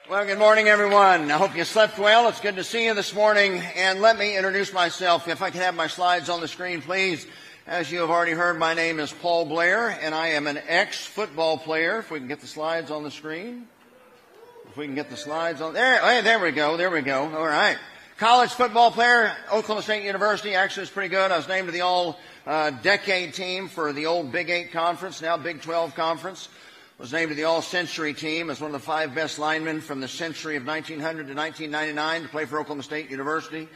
Well, good morning, everyone. I hope you slept well. It's good to see you this morning. And let me introduce myself. If I can have my slides on the screen, please. As you have already heard, my name is Paul Blair, and I am an ex-football player. If we can get the slides on the screen. If we can get the slides on there. Hey, there we go. There we go. All right. College football player, Oklahoma State University. Actually, it's pretty good. I was named to the all-decade team for the old Big 8 conference, now Big 12 conference. Was named to the All-Century team as one of the 5 best linemen from the century of 1900 to 1999 to play for Oklahoma State University.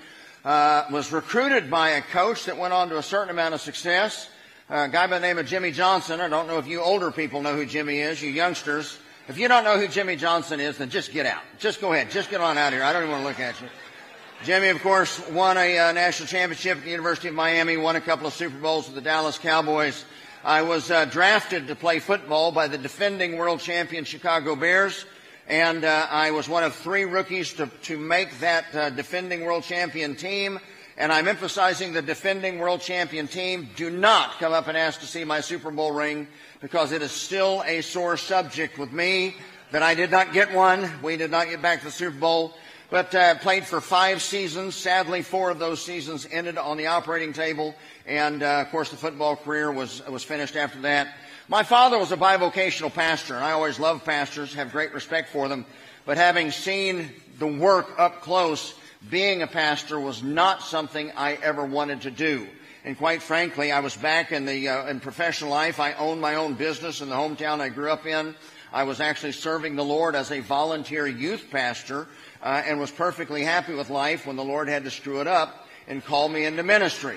Was recruited by a coach that went on to a certain amount of success, a guy by the name of Jimmy Johnson. I don't know if you older people know who Jimmy is, you youngsters. If you don't know who Jimmy Johnson is, then just get out. Just go ahead. Just get on out of here. I don't even want to look at you. Jimmy, of course, won a national championship at the University of Miami, won a couple of Super Bowls with the Dallas Cowboys. I was drafted to play football by the defending world champion Chicago Bears, and I was one of 3 rookies to make that defending world champion team. And I'm emphasizing the defending world champion team. Do not come up and ask to see my Super Bowl ring, because it is still a sore subject with me that I did not get one. We did not get back to the Super Bowl. But played for 5 seasons. Sadly, 4 of those seasons ended on the operating table. And, of course, the football career was finished after that. My father was a bivocational pastor, and I always loved pastors, have great respect for them. But having seen the work up close, being a pastor was not something I ever wanted to do. And quite frankly, I was back in professional life. I owned my own business in the hometown I grew up in. I was actually serving the Lord as a volunteer youth pastor, and was perfectly happy with life when the Lord had to screw it up and call me into ministry.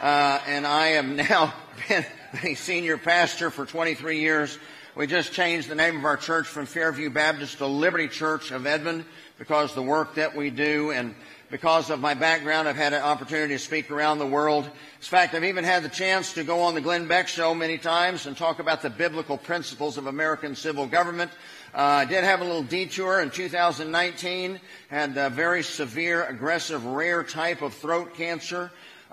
And I have now been a senior pastor for 23 years. We just changed the name of our church from Fairview Baptist to Liberty Church of Edmond because the work that we do, and because of my background, I've had an opportunity to speak around the world. In fact, I've even had the chance to go on the Glenn Beck Show many times and talk about the biblical principles of American civil government. I did have a little detour in 2019, had a very severe, aggressive, rare type of throat cancer.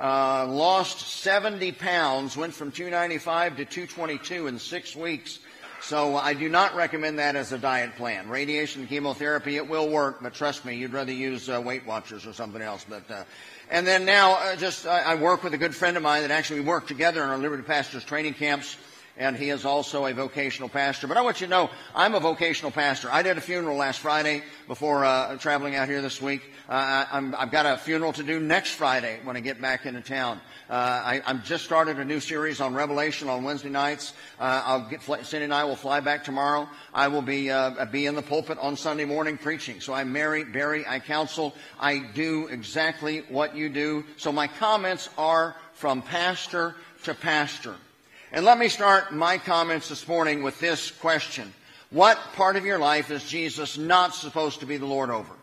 Lost 70 pounds, went from 295 to 222 in 6 weeks. So I do not recommend that as a diet plan. Radiation and chemotherapy, it will work, but trust me, you'd rather use Weight Watchers or something else. And then now, I work with a good friend of mine that actually we work together in our Liberty Pastors training camps. And he is also a vocational pastor. But I want you to know, I'm a vocational pastor. I did a funeral last Friday before traveling out here this week. I've got a funeral to do next Friday when I get back into town. I've just started a new series on Revelation on Wednesday nights. Cindy and I will fly back tomorrow. I will be in the pulpit on Sunday morning preaching. So I bury, I counsel. I do exactly what you do. So my comments are from pastor to pastor. And let me start my comments this morning with this question. What part of your life is Jesus not supposed to be the Lord over?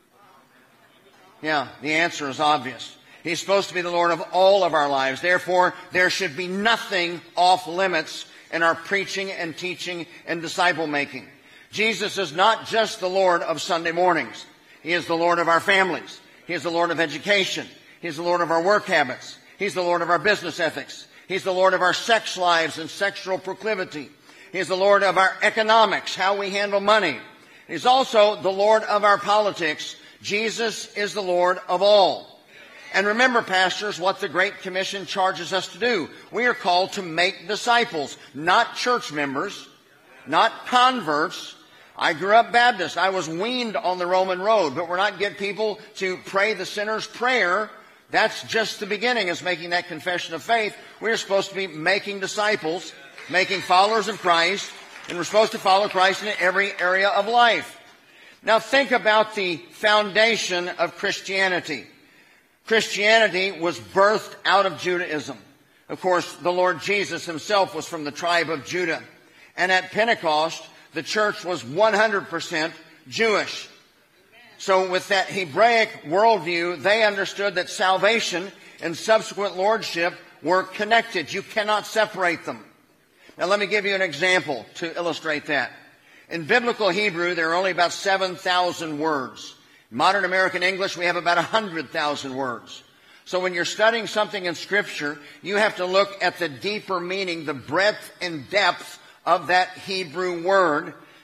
Yeah, the answer is obvious. He's supposed to be the Lord of all of our lives. Therefore, there should be nothing off limits in our preaching and teaching and disciple making. Jesus is not just the Lord of Sunday mornings. He is the Lord of our families. He is the Lord of education. He is the Lord of our work habits. He's the Lord of our business ethics. He's the Lord of our sex lives and sexual proclivity. He's the Lord of our economics, how we handle money. He's also the Lord of our politics. Jesus is the Lord of all. And remember, pastors, what the Great Commission charges us to do. We are called to make disciples, not church members, not converts. I grew up Baptist. I was weaned on the Roman road, but we're not getting people to pray the sinner's prayer. That's just the beginning, is making that confession of faith. We're supposed to be making disciples, making followers of Christ, and we're supposed to follow Christ in every area of life. Now think about the foundation of Christianity. Christianity was birthed out of Judaism. Of course, the Lord Jesus himself was from the tribe of Judah. And at Pentecost, the church was 100% Jewish. So with that Hebraic worldview, they understood that salvation and subsequent lordship were connected. You cannot separate them. Now let me give you an example to illustrate that. In biblical Hebrew, there are only about 7,000 words. In modern American English, we have about 100,000 words. So when you're studying something in Scripture, you have to look at the deeper meaning, the breadth and depth of that Hebrew word,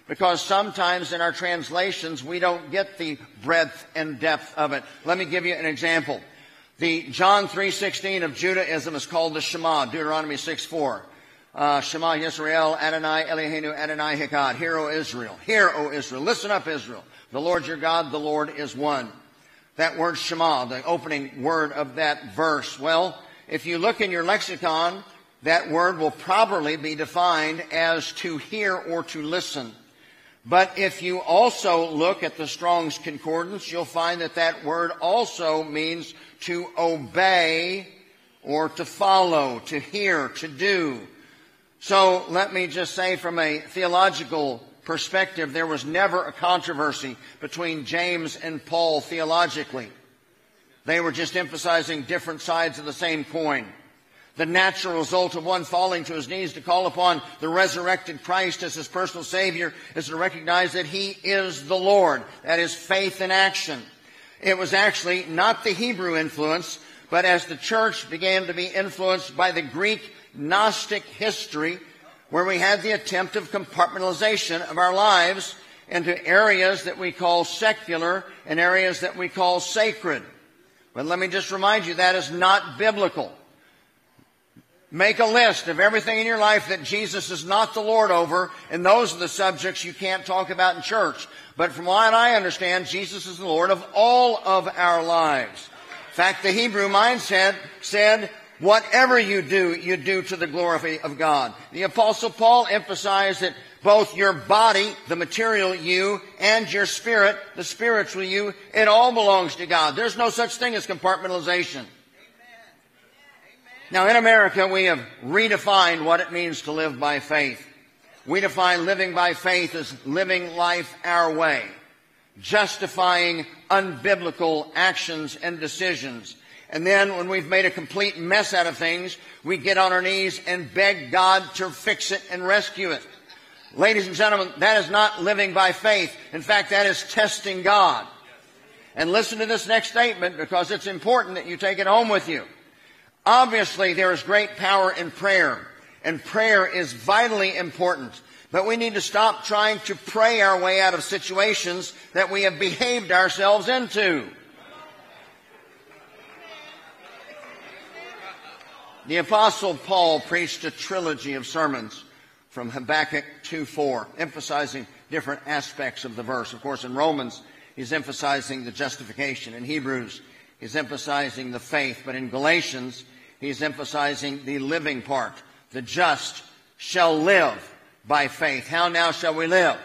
because sometimes in our translations we don't get the breadth and depth of it. Let me give you an example. The John 3:16 of Judaism is called the Shema, Deuteronomy 6:4. Shema Yisrael, Adonai Eloheinu, Adonai Echad. Hear, O Israel. Hear, O Israel. Listen up, Israel. The Lord your God, the Lord is one. That word Shema, the opening word of that verse. Well, if you look in your lexicon, that word will probably be defined as to hear or to listen. But if you also look at the Strong's Concordance, you'll find that that word also means to obey or to follow, to hear, to do. So let me just say from a theological perspective, there was never a controversy between James and Paul theologically. They were just emphasizing different sides of the same coin. The natural result of one falling to his knees to call upon the resurrected Christ as his personal Savior is to recognize that He is the Lord. That is faith in action. It was actually not the Hebrew influence, but as the church began to be influenced by the Greek Gnostic history, where we had the attempt of compartmentalization of our lives into areas that we call secular and areas that we call sacred. But let me just remind you, that is not biblical. Make a list of everything in your life that Jesus is not the Lord over, and those are the subjects you can't talk about in church. But from what I understand, Jesus is the Lord of all of our lives. In fact, the Hebrew mindset said, whatever you do to the glory of God. The Apostle Paul emphasized that both your body, the material you, and your spirit, the spiritual you, it all belongs to God. There's no such thing as compartmentalization. Now, in America, we have redefined what it means to live by faith. We define living by faith as living life our way, justifying unbiblical actions and decisions. And then when we've made a complete mess out of things, we get on our knees and beg God to fix it and rescue it. Ladies and gentlemen, that is not living by faith. In fact, that is testing God. And listen to this next statement, because it's important that you take it home with you. Obviously, there is great power in prayer, and prayer is vitally important. But we need to stop trying to pray our way out of situations that we have behaved ourselves into. The Apostle Paul preached a trilogy of sermons from Habakkuk 2:4, emphasizing different aspects of the verse. Of course, in Romans, he's emphasizing the justification. In Hebrews, he's emphasizing the faith. But in Galatians, he's emphasizing the living part. The just shall live by faith. How now shall we live?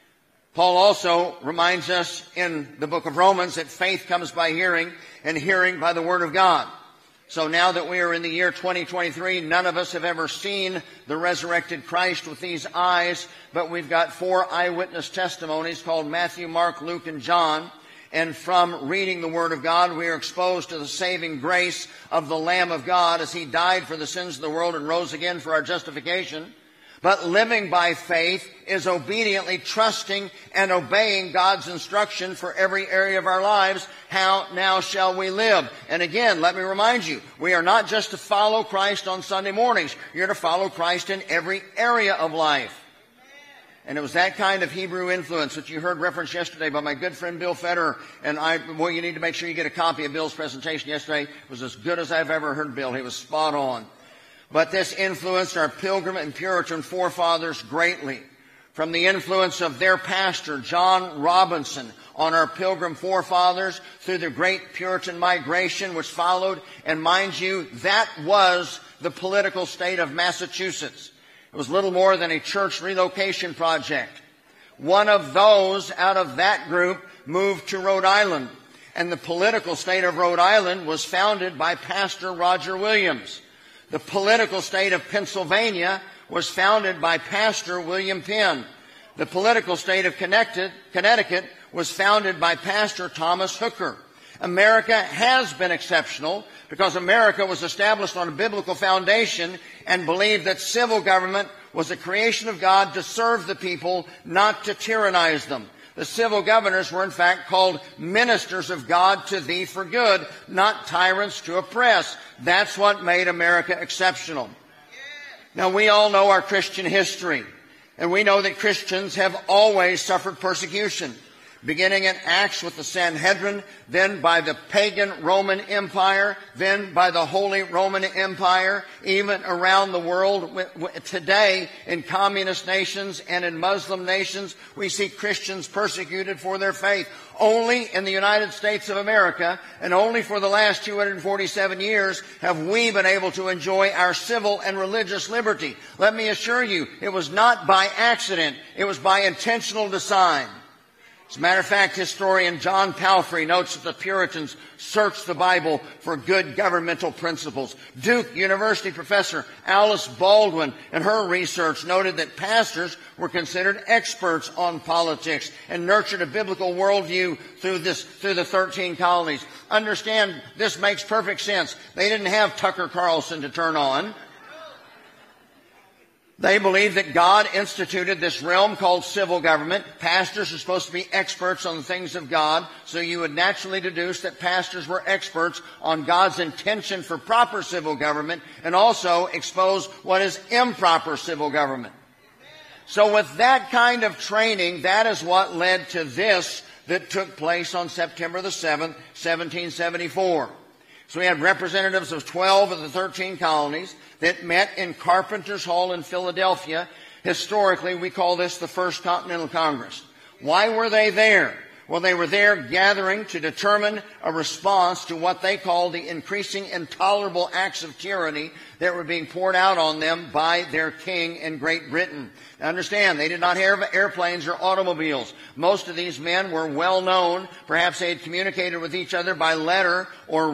Paul also reminds us in the book of Romans that faith comes by hearing, and hearing by the Word of God. So now that we are in the year 2023, none of us have ever seen the resurrected Christ with these eyes, but we've got 4 eyewitness testimonies called Matthew, Mark, Luke, and John. And from reading the Word of God, we are exposed to the saving grace of the Lamb of God as He died for the sins of the world and rose again for our justification. But living by faith is obediently trusting and obeying God's instruction for every area of our lives. How now shall we live? And again, let me remind you, we are not just to follow Christ on Sunday mornings. You're to follow Christ in every area of life. And it was that kind of Hebrew influence that you heard referenced yesterday by my good friend Bill Federer. And you need to make sure you get a copy of Bill's presentation yesterday. It was as good as I've ever heard Bill. He was spot on. But this influenced our Pilgrim and Puritan forefathers greatly. From the influence of their pastor, John Robinson, on our Pilgrim forefathers through the great Puritan migration which followed. And mind you, that was the political state of Massachusetts. It was little more than a church relocation project. One of those out of that group moved to Rhode Island. And the political state of Rhode Island was founded by Pastor Roger Williams. The political state of Pennsylvania was founded by Pastor William Penn. The political state of Connecticut was founded by Pastor Thomas Hooker. America has been exceptional because America was established on a biblical foundation and believed that civil government was a creation of God to serve the people, not to tyrannize them. The civil governors were in fact called ministers of God to thee for good, not tyrants to oppress. That's what made America exceptional. Now, we all know our Christian history. And we know that Christians have always suffered persecution, beginning in Acts with the Sanhedrin, then by the pagan Roman Empire, then by the Holy Roman Empire, even around the world. Today, in communist nations and in Muslim nations, we see Christians persecuted for their faith. Only in the United States of America, and only for the last 247 years, have we been able to enjoy our civil and religious liberty. Let me assure you, it was not by accident. It was by intentional design. As a matter of fact, historian John Palfrey notes that the Puritans searched the Bible for good governmental principles. Duke University professor Alice Baldwin, in her research, noted that pastors were considered experts on politics and nurtured a biblical worldview through the 13 colonies. Understand, this makes perfect sense. They didn't have Tucker Carlson to turn on. They believed that God instituted this realm called civil government. Pastors are supposed to be experts on the things of God, so you would naturally deduce that pastors were experts on God's intention for proper civil government and also expose what is improper civil government. So with that kind of training, that is what led to this that took place on September the 7th, 1774. So we had representatives of 12 of the 13 colonies that met in Carpenter's Hall in Philadelphia. Historically, we call this the First Continental Congress. Why were they there? Well, they were there gathering to determine a response to what they called the increasing intolerable acts of tyranny that were being poured out on them by their king in Great Britain. Now understand, they did not have airplanes or automobiles. Most of these men were well known. Perhaps they had communicated with each other by letter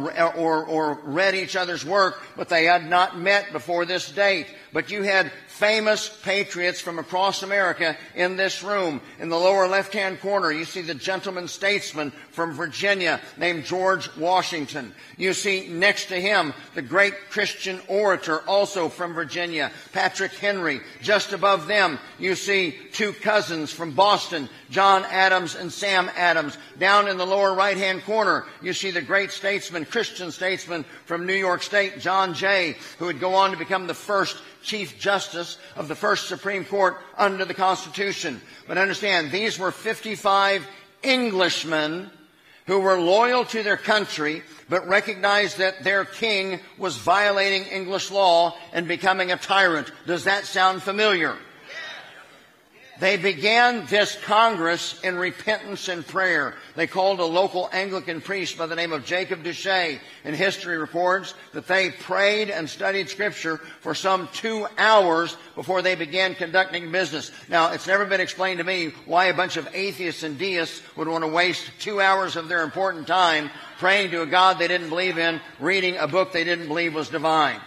or read each other's work, but they had not met before this date. But you had famous patriots from across America in this room. In the lower left-hand corner, you see the gentleman statesman from Virginia named George Washington. You see next to him the great Christian orator, also from Virginia, Patrick Henry. Just above them, you see two cousins from Boston, John Adams and Sam Adams. Down in the lower right-hand corner, you see the great statesman, Christian statesman from New York State, John Jay, who would go on to become the first Chief Justice of the first Supreme Court under the Constitution. But understand, these were 55 Englishmen who were loyal to their country, but recognized that their king was violating English law and becoming a tyrant. Does that sound familiar? They began this Congress in repentance and prayer. They called a local Anglican priest by the name of Jacob Duché, and history reports that they prayed and studied Scripture for some 2 hours before they began conducting business. Now, it's never been explained to me why a bunch of atheists and deists would want to waste 2 hours of their important time praying to a God they didn't believe in, reading a book they didn't believe was divine.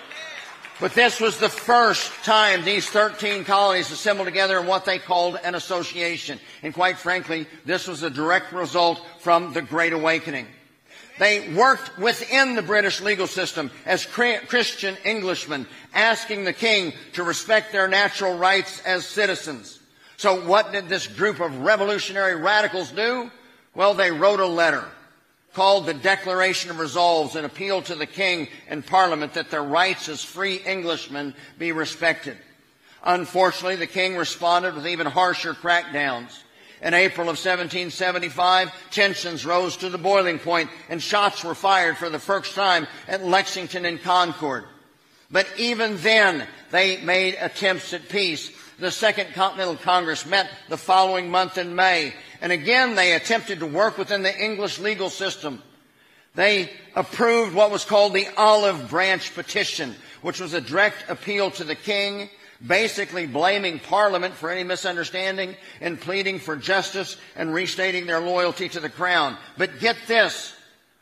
But this was the first time these 13 colonies assembled together in what they called an association. And quite frankly, this was a direct result from the Great Awakening. They worked within the British legal system as Christian Englishmen, asking the king to respect their natural rights as citizens. So what did this group of revolutionary radicals do? Well, they wrote a letter called the Declaration of Resolves and appealed to the king and Parliament that their rights as free Englishmen be respected. Unfortunately, the king responded with even harsher crackdowns. In April of 1775, tensions rose to the boiling point and shots were fired for the first time at Lexington and Concord. But even then, they made attempts at peace. The Second Continental Congress met the following month in May, and again they attempted to work within the English legal system. They approved what was called the Olive Branch Petition, which was a direct appeal to the king, basically blaming Parliament for any misunderstanding and pleading for justice and restating their loyalty to the crown. But get this,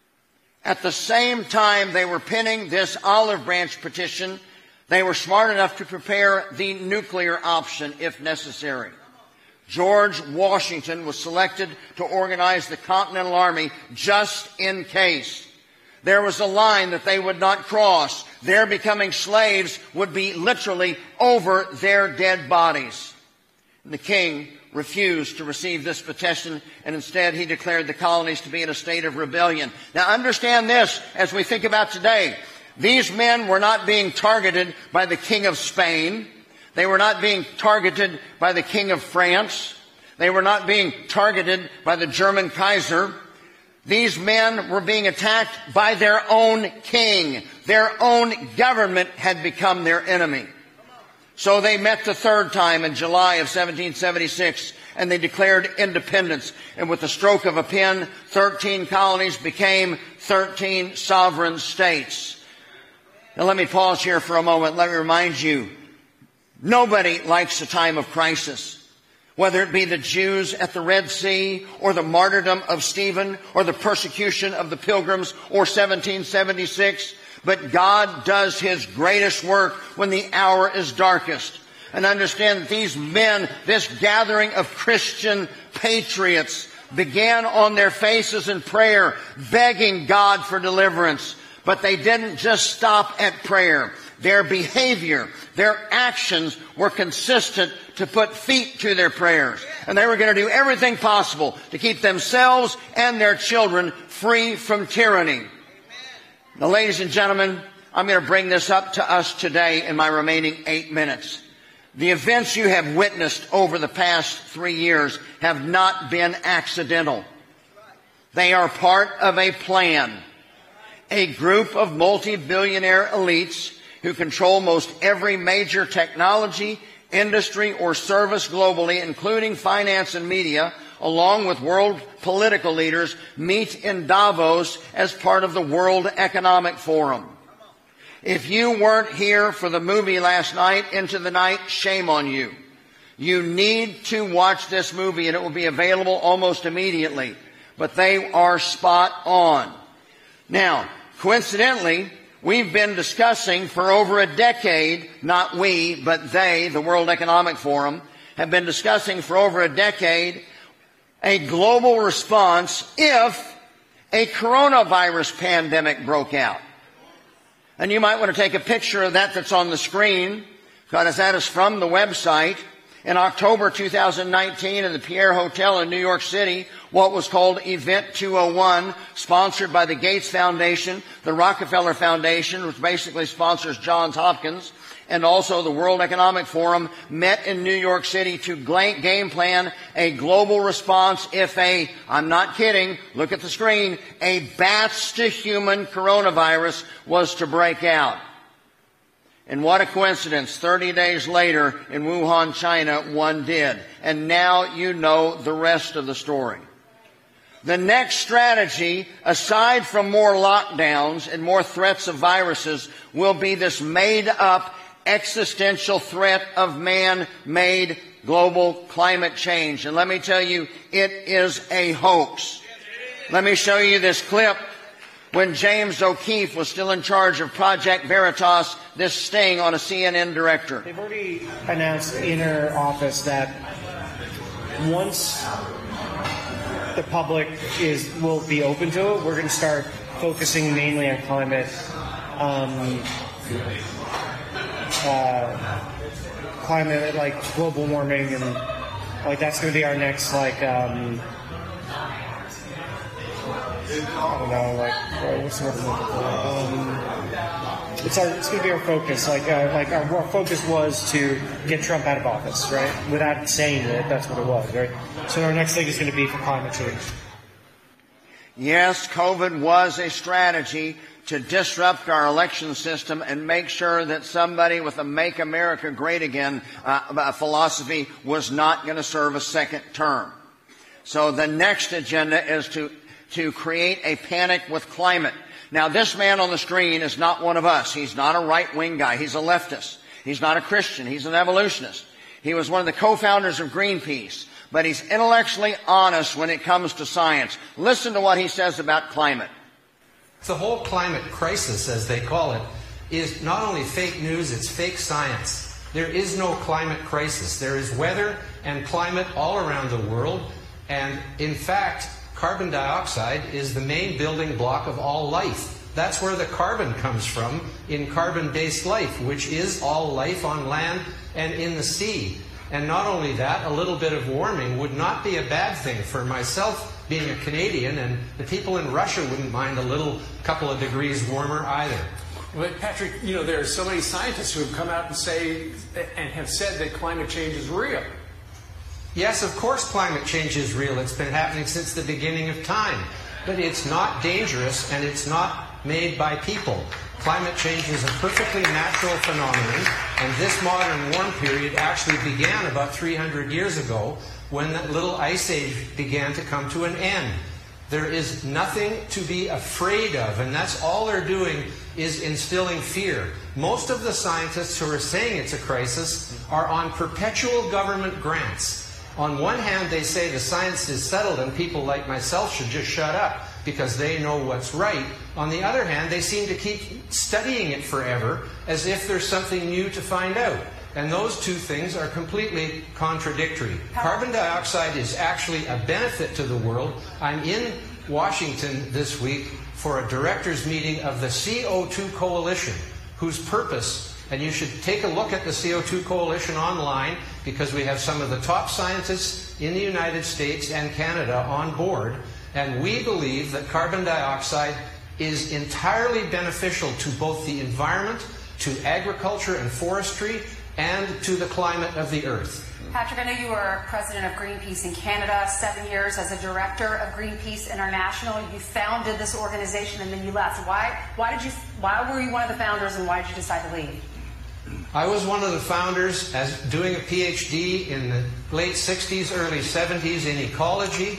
at the same time they were penning this Olive Branch Petition, they were smart enough to prepare the nuclear option if necessary. George Washington was selected to organize the Continental Army just in case. There was a line that they would not cross. Their becoming slaves would be literally over their dead bodies. And the king refused to receive this petition, and instead he declared the colonies to be in a state of rebellion. Now understand this as we think about today. These men were not being targeted by the King of Spain. They were not being targeted by the King of France. They were not being targeted by the German Kaiser. These men were being attacked by their own king. Their own government had become their enemy. So they met the third time in July of 1776, and they declared independence. And with the stroke of a pen, 13 colonies became 13 sovereign states. Now let me pause here for a moment. Let me remind you, nobody likes a time of crisis. Whether it be the Jews at the Red Sea, or the martyrdom of Stephen, or the persecution of the Pilgrims, or 1776. But God does His greatest work when the hour is darkest. And understand that these men, this gathering of Christian patriots, began on their faces in prayer, begging God for deliverance. But they didn't just stop at prayer. Their behavior, their actions were consistent to put feet to their prayers. And they were going to do everything possible to keep themselves and their children free from tyranny. Now, ladies and gentlemen, I'm going to bring this up to us today in my remaining 8 minutes. The events you have witnessed over the past 3 years have not been accidental. They are part of a plan. A group of multi-billionaire elites who control most every major technology, industry, or service globally, including finance and media, along with world political leaders, meet in Davos as part of the World Economic Forum. If you weren't here for the movie last night, Into the Night, shame on you. You need to watch this movie, and it will be available almost immediately. But they are spot on. Now, coincidentally, we've been discussing for over a decade, not we, but they, the World Economic Forum, have been discussing for over a decade a global response if a coronavirus pandemic broke out. And you might want to take a picture of that that's on the screen, because that is from the website. In October 2019, in the Pierre Hotel in New York City, what was called Event 201, sponsored by the Gates Foundation, the Rockefeller Foundation, which basically sponsors Johns Hopkins, and also the World Economic Forum, met in New York City to game plan a global response if I'm not kidding, look at the screen, a bats-to-human coronavirus was to break out. And what a coincidence, 30 days later in Wuhan, China, one did. And now you know the rest of the story. The next strategy, aside from more lockdowns and more threats of viruses, will be this made-up existential threat of man-made global climate change. And let me tell you, it is a hoax. Let me show you this clip. When James O'Keefe was still in charge of Project Veritas, this sting on a CNN director. They've already announced in their office that once the public will be open to it, we're going to start focusing mainly on climate, like global warming, and like that's going to be our next I don't know, what's the word I'm looking for? It's going to be our focus. Our focus was to get Trump out of office, right? Without saying it, that's what it was, right? So our next thing is going to be for climate change. Yes, COVID was a strategy to disrupt our election system and make sure that somebody with a Make America Great Again philosophy was not going to serve a second term. So the next agenda is to create a panic with climate. Now, this man on the screen is not one of us. He's not a right-wing guy. He's a leftist. He's not a Christian. He's an evolutionist. He was one of the co-founders of Greenpeace. But he's intellectually honest when it comes to science. Listen to what he says about climate. The whole climate crisis, as they call it, is not only fake news, it's fake science. There is no climate crisis. There is weather and climate all around the world. And in fact, carbon dioxide is the main building block of all life. That's where the carbon comes from in carbon-based life, which is all life on land and in the sea. And not only that, a little bit of warming would not be a bad thing for myself being a Canadian, and the people in Russia wouldn't mind a couple of degrees warmer either. But Patrick, you know, there are so many scientists who have come out and have said that climate change is real. Yes, of course climate change is real. It's been happening since the beginning of time. But it's not dangerous, and it's not made by people. Climate change is a perfectly natural phenomenon, and this modern warm period actually began about 300 years ago when that little ice age began to come to an end. There is nothing to be afraid of, and that's all they're doing is instilling fear. Most of the scientists who are saying it's a crisis are on perpetual government grants. On one hand, they say the science is settled and people like myself should just shut up because they know what's right. On the other hand, they seem to keep studying it forever as if there's something new to find out. And those two things are completely contradictory. Carbon dioxide is actually a benefit to the world. I'm in Washington this week for a directors meeting of the CO2 Coalition, whose purpose, and you should take a look at the CO2 Coalition online because we have some of the top scientists in the United States and Canada on board, and we believe that carbon dioxide is entirely beneficial to both the environment, to agriculture and forestry, and to the climate of the Earth. Patrick, I know you were president of Greenpeace in Canada, 7 years as a director of Greenpeace International. You founded this organization and then you left. Why were you one of the founders, and why did you decide to leave? I was one of the founders as doing a PhD in the late 60s, early 70s in ecology.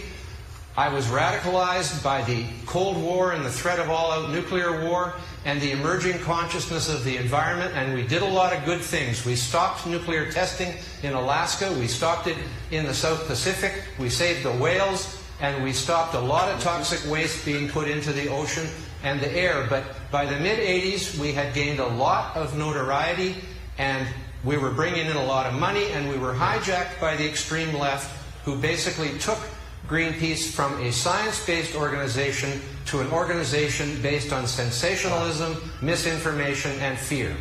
I was radicalized by the Cold War and the threat of all-out nuclear war and the emerging consciousness of the environment, and we did a lot of good things. We stopped nuclear testing in Alaska, we stopped it in the South Pacific, we saved the whales, and we stopped a lot of toxic waste being put into the ocean and the air. But by the mid-'80s, we had gained a lot of notoriety, and we were bringing in a lot of money, and we were hijacked by the extreme left, who basically took Greenpeace from a science-based organization to an organization based on sensationalism, misinformation, and fear.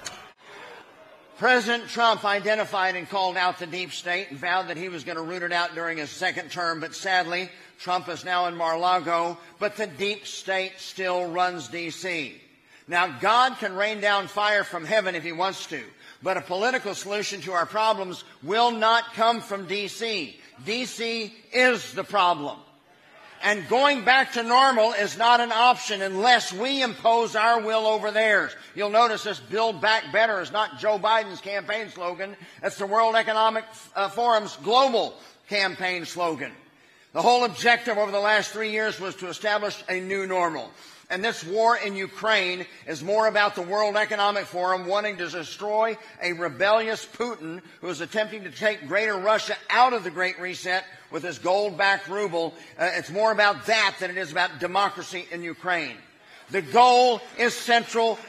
President Trump identified and called out the deep state and vowed that he was going to root it out during his second term, but sadly, Trump is now in Mar-a-Lago, but the deep state still runs D.C. Now, God can rain down fire from heaven if he wants to, but a political solution to our problems will not come from D.C. D.C. is the problem. And going back to normal is not an option unless we impose our will over theirs. You'll notice this Build Back Better is not Joe Biden's campaign slogan. It's the World Economic Forum's global campaign slogan. The whole objective over the last 3 years was to establish a new normal. And this war in Ukraine is more about the World Economic Forum wanting to destroy a rebellious Putin who is attempting to take Greater Russia out of the Great Reset with his gold-backed ruble. It's more about that than it is about democracy in Ukraine. The goal is centralized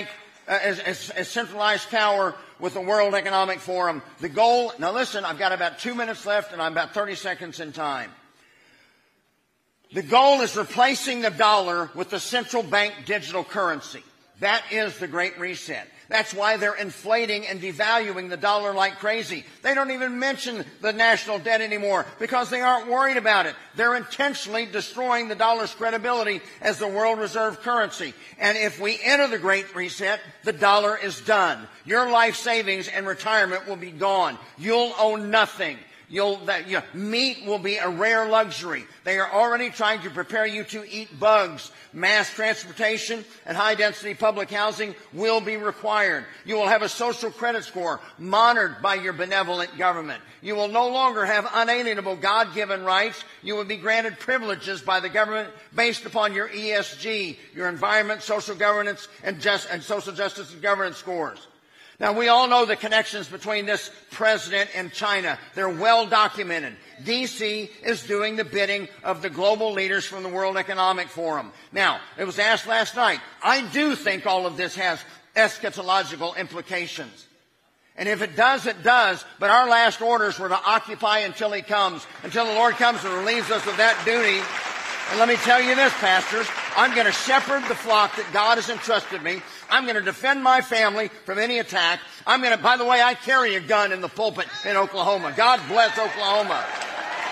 power with the World Economic Forum. The goal, now listen, I've got about 2 minutes left and I'm about 30 seconds in time. The goal is replacing the dollar with the central bank digital currency. That is the Great Reset. That's why they're inflating and devaluing the dollar like crazy. They don't even mention the national debt anymore because they aren't worried about it. They're intentionally destroying the dollar's credibility as the world reserve currency. And if we enter the Great Reset, the dollar is done. Your life savings and retirement will be gone. You'll own nothing. Meat will be a rare luxury. They are already trying to prepare you to eat bugs. Mass transportation and high-density public housing will be required. You will have a social credit score monitored by your benevolent government. You will no longer have unalienable God-given rights. You will be granted privileges by the government based upon your ESG, your environment, social governance, and social justice and governance scores. Now, we all know the connections between this president and China. They're well documented. D.C. is doing the bidding of the global leaders from the World Economic Forum. Now, it was asked last night, I do think all of this has eschatological implications. And if it does, it does. But our last orders were to occupy until he comes, until the Lord comes and relieves us of that duty. And let me tell you this, pastors, I'm going to shepherd the flock that God has entrusted me. I'm going to defend my family from any attack. By the way, I carry a gun in the pulpit in Oklahoma. God bless Oklahoma.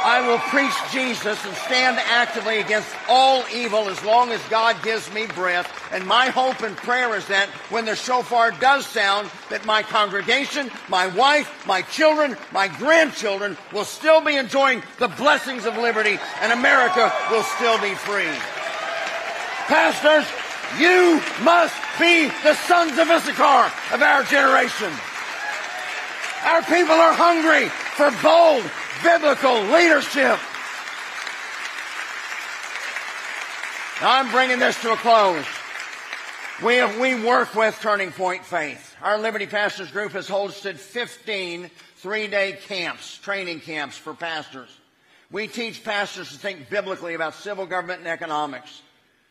I will preach Jesus and stand actively against all evil as long as God gives me breath. And my hope and prayer is that when the shofar does sound, that my congregation, my wife, my children, my grandchildren will still be enjoying the blessings of liberty, and America will still be free. Pastors, you must be the sons of Issachar of our generation. Our people are hungry for bold, biblical leadership. Now I'm bringing this to a close. We work with Turning Point Faith. Our Liberty Pastors Group has hosted 15 three-day camps, training camps for pastors. We teach pastors to think biblically about civil government and economics.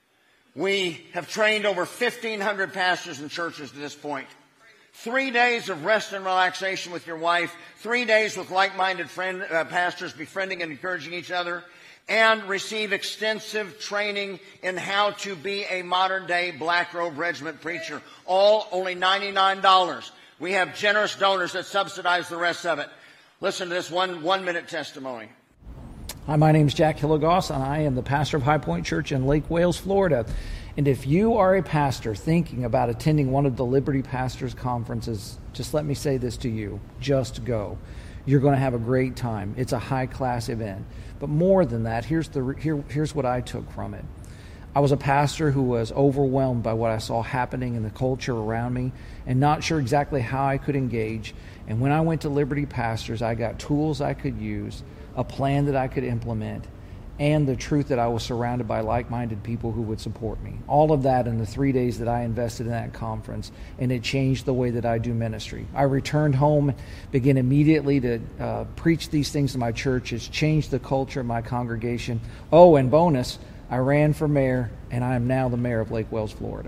We have trained over 1,500 pastors and churches to this point. 3 days of rest and relaxation with your wife, 3 days with like-minded pastors befriending and encouraging each other, and receive extensive training in how to be a modern-day Black Robe Regiment preacher. All only $99. We have generous donors that subsidize the rest of it. Listen to this one-minute testimony. Hi, my name is Jack Hilligoss, and I am the pastor of High Point Church in Lake Wales, Florida. And if you are a pastor thinking about attending one of the Liberty Pastors Conferences, just let me say this to you. Just go. You're going to have a great time. It's a high-class event. But more than that, here's what I took from it. I was a pastor who was overwhelmed by what I saw happening in the culture around me and not sure exactly how I could engage. And when I went to Liberty Pastors, I got tools I could use, a plan that I could implement, and the truth that I was surrounded by like-minded people who would support me. All of that in the 3 days that I invested in that conference, and it changed the way that I do ministry. I returned home, began immediately to preach these things to my church. It's changed the culture of my congregation. Oh, and bonus, I ran for mayor, and I am now the mayor of Lake Wales, Florida.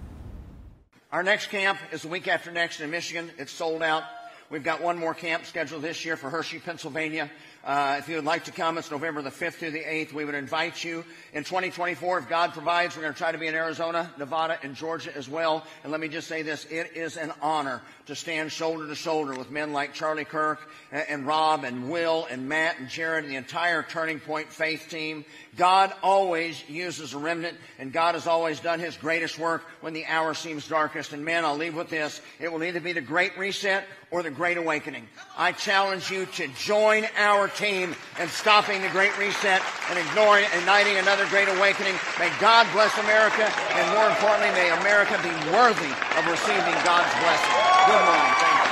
Our next camp is the week after next in Michigan. It's sold out. We've got one more camp scheduled this year for Hershey, Pennsylvania. If you would like to come, it's November the 5th through the 8th. We would invite you. In 2024, if God provides, we're going to try to be in Arizona, Nevada, and Georgia as well. And let me just say this, it is an honor to stand shoulder to shoulder with men like Charlie Kirk and Rob and Will and Matt and Jared and the entire Turning Point Faith team. God always uses a remnant, and God has always done His greatest work when the hour seems darkest. And men, I'll leave with this. It will either be the Great Reset or the Great Awakening. I challenge you to join our team in stopping the Great Reset and igniting another Great Awakening. May God bless America, and more importantly, may America be worthy of receiving God's blessing. Good morning. Thank you.